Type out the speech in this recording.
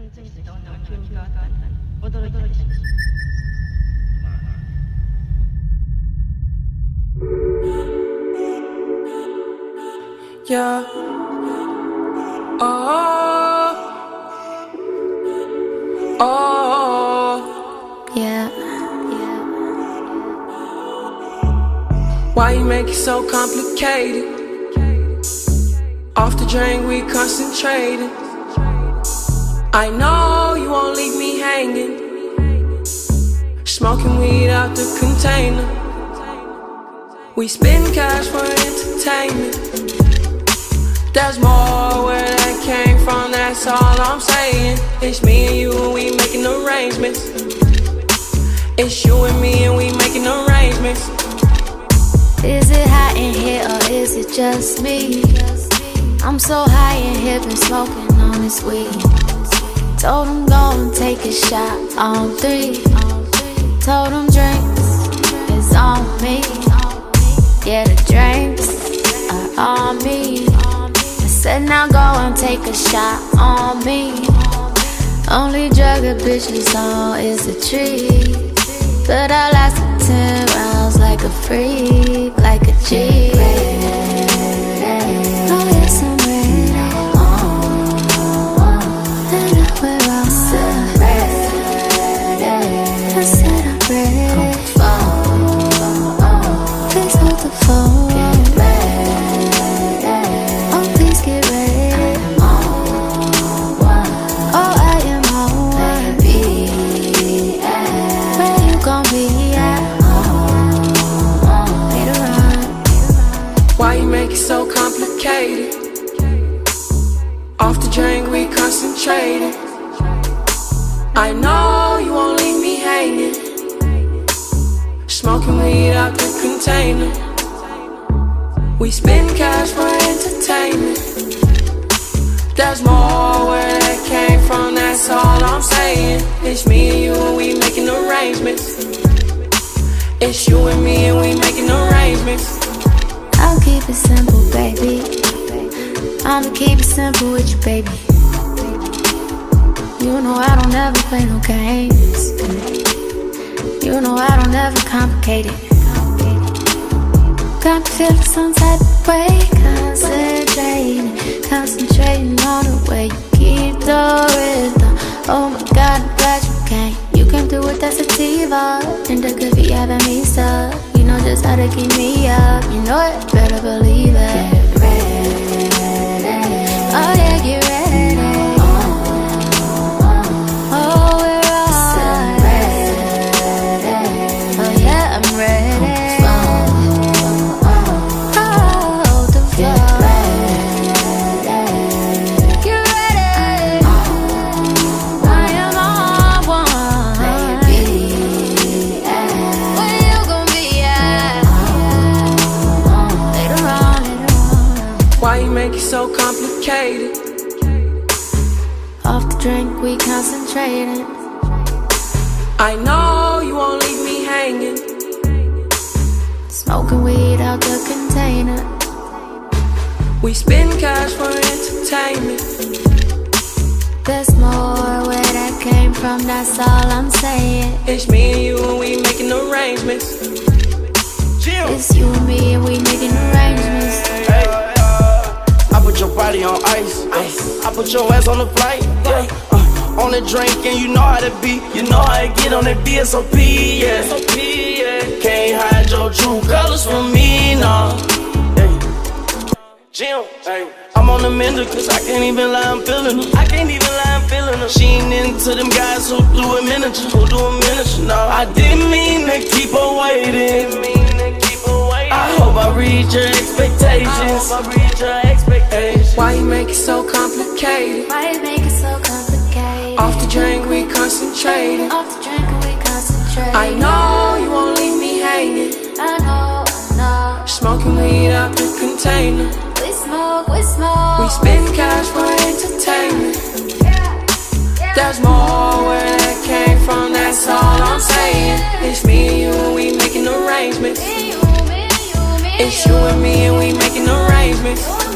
Yeah. Oh. Oh. Yeah. Why you make it so complicated? Off the drain, we concentrating. I know you won't leave me hanging. Smoking weed out the container. We spend cash for entertainment. There's more where that came from, that's all I'm saying. It's me and you and we making arrangements. It's you and me and we making arrangements. Is it hot in here or is it just me? I'm so high in here, been smoking on this weed. Told him go and take a shot on 3. Told him drinks is on me. Yeah, the drinks are on me. I said now go and take a shot on me. Only drug a bitch is on is a tree. But I lasted 10 rounds like a freak, like a G. Oh yes, I'm ready. And I wear all I said I'm ready. Please hold the phone. Oh, please get ready. Oh, I am on one. Where you gon' be at? Later on. Why you make it so complicated? Off the drain, we concentrating. I know you won't leave me hanging. Smoking weed out the container. We spend cash for entertainment. There's more where that came from, that's all I'm saying. It's me and you and we making arrangements. It's you and me and we making arrangements. I'll keep it simple, baby. I'ma keep it simple with you, baby. You know I don't ever play no games. You know I don't ever complicate it. Got me feeling some type of way. Concentrating on the way you keep the rhythm. Oh my God, I'm glad you came. You came through with that sativa, and the could be having me stuck. You know just how to keep me up. You know it, better believe it. Get ready. Oh yeah, get ready. Oh, we're all ready. Oh yeah, I'm ready. Oh, the floor. Get ready. I am on one. Where you gon' be at? Later on. Why you make it so complicated? Off the drink, we concentrating. I know you won't leave me hanging. Smoking weed out the container. We spend cash for entertainment. There's more where that came from, that's all I'm saying. It's me and you and we making arrangements. It's you and me and we making arrangements. I put your body on ice. I put your ass on the flight. On the drink and you know how to be. You know how to get on that BSOP, yeah. Can't hide your true colors from me, no. Jim, I'm on the mender cause I can't even lie, I'm feeling her. She ain't into them guys who do a miniature, no. I didn't mean to keep her waiting. I hope I reach your expectations. Why you make it so complicated? Why you make it so complicated? Off the drink, we concentrating. Off the drink and we concentrate. I know you won't leave me hanging. I know. Smoking weed out the container. We smoke. We spend cash for entertainment. There's more where that came from, that's all I'm saying. It's me and you and we making arrangements. It's you and me and we making arrangements.